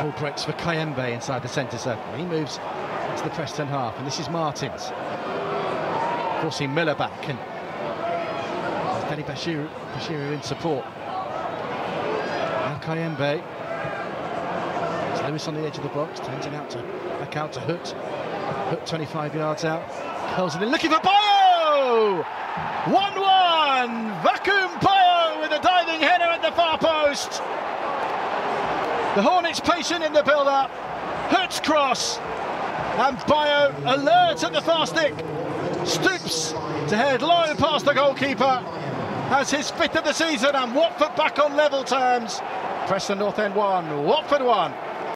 Ball breaks for Kayembe inside the centre circle. He moves to the Preston half, and this is Martins. Forcing Miller back, and Danny Bashiru in support. Now Kayembe. It's Lewis on the edge of the box, turns it back out to Hoot. Hoot 25 yards out, curls it in, looking for Bayo! 1-1! Vacuum Bayo with a diving header at the far post. The Hornets patient in the build-up. Hoot's cross, and Bayo alert at the far stick. Stoops to head low past the goalkeeper. Has his 5th of the season, and Watford back on level terms. Preston North End 1, Watford 1.